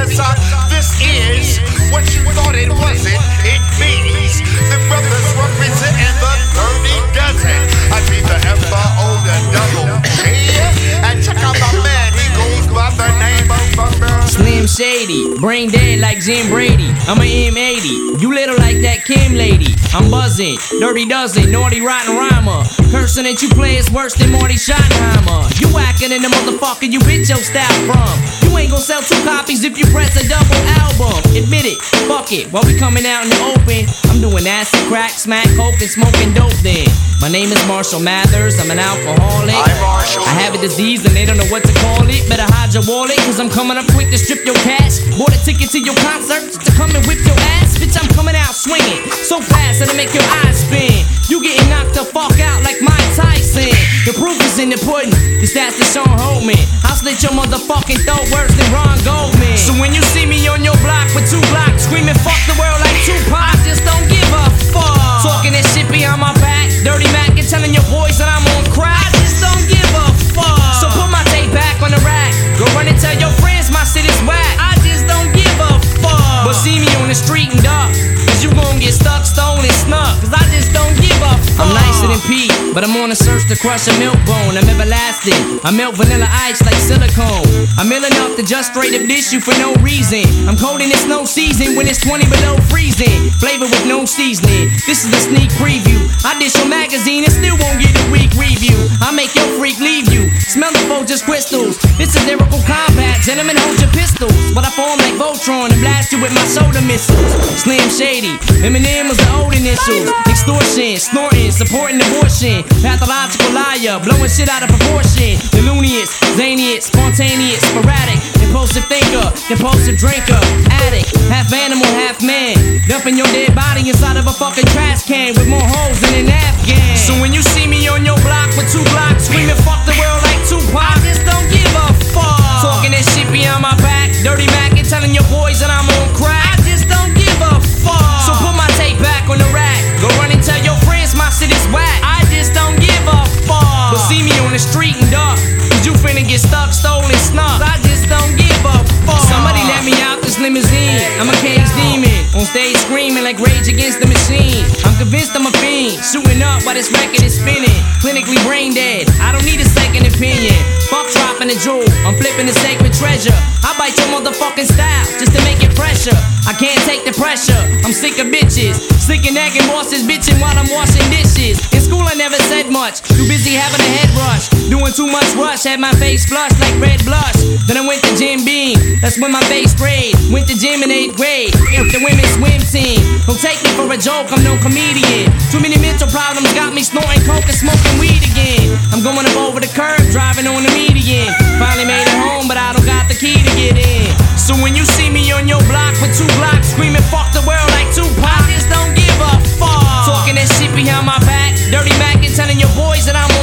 son. This is what you thought it wasn't. It means the brothers representing the dirty dozen. I be the ever-older double G. And check out my man, he goes by the name of Slim Shady, brain dead like Jim Brady. I'm a M80, you little like that Kim lady. I'm buzzing, dirty dozen, naughty rotten rhymer. Cursing that you play is worse than Marty Schottenheimer. You whacking in the motherfucker you bitch your style from. You ain't gon' sell 2 copies if you press a double album. Admit it, fuck it, while we coming out in the open. I'm doing acid, crack, smack, coke, and smoking dope then. My name is Marshall Mathers, I'm an alcoholic. I have a disease and they don't know what to call it. Better hide your wallet, cause I'm coming up quick to strip your cash. Bought a ticket to your concert just to come and whip your ass. Bitch, I'm coming out swinging so fast that'll make your eyes spin. You getting knocked the fuck out like Mike Tyson. The proof is in the pudding, this that's the Sean Holtman. I'll slit your motherfucking throat worse than Ron Goldman. So when you see me on your block with 2 blocks screaming fuck the world like Tupac, I just don't give a fuck. Talking that shit behind my back, dirty Mac and telling your boys that I'm on crack, I just don't give a fuck. So put my tape back on the rack, go run and tell your friends my shit is whack, I just don't give a fuck. But see me on the street and duck, cause you gon' get stuck, stolen, snuck, cause I just don't give a fuck. I'm nicer than Pete, but I'm on a search to crush a milk bone. I'm everlasting, I melt vanilla ice like silicone. I'm ill enough to just straight up dish you for no reason. I'm cold in the snow season when it's 20 below freezing. Flavor with no seasoning, this is a sneak preview. I dish your magazine and still won't get a weak review. I make your freak leave you, smell the just crystals. This is lyrical combat, gentlemen hold your pistols. But I form like Voltron and blast you with my soda missiles. Slim Shady, Eminem was the old initials. Extortion, snorting, supporting abortion. Pathological liar, blowing shit out of proportion. Delunious, zanious, spontaneous, sporadic. Impulsive thinker, impulsive drinker. Addict, half animal, half man. Dumping your dead body inside of a fucking trash can with more holes than an Afghan. So when you see me on your block with 2 blocks screaming fuck the world like Tupac, I just don't give a fuck. Talking that shit behind my back, dirty Mac and telling your boys that I'm on crack, I just don't give a fuck. So put my tape back on the rack, go run and tell your friends my shit is whack, I just don't give a fuck. But see me on the street and duck, cause you finna get stuck, stolen, snuck, I just don't give a fuck. Somebody let me out this limousine, I'm a cage demon, on stage screaming like Rage Against the Machine. I'm convinced I'm a fiend, shooting up while this record is spinning. Clinically brain dead, I don't need a second opinion. Fuck dropping a jewel, I'm flipping the sacred treasure. I bite your motherfucking style just to make it fresher. I can't take the pressure, I'm sick of bitches. Sick of nagging bosses bitching while I'm washing dishes. In school I never said much, too busy having a head rush. Doing too much rush, had my face flushed like red blush. Then I went to Jim Beam, that's when my face sprayed. Went to gym in 8th grade, with the women's swim team. Don't take me for a joke, I'm no comedian. Too many mental problems got me snorting coke and smoking weed again. I'm going up over the curb, driving on the median. Finally made it home, but I don't got the key to get in. So when you see me on your block with 2 blocks screaming fuck the world like Tupac, I just don't give a fuck. Talking that shit behind my back, dirty Mac and telling your boys that I'm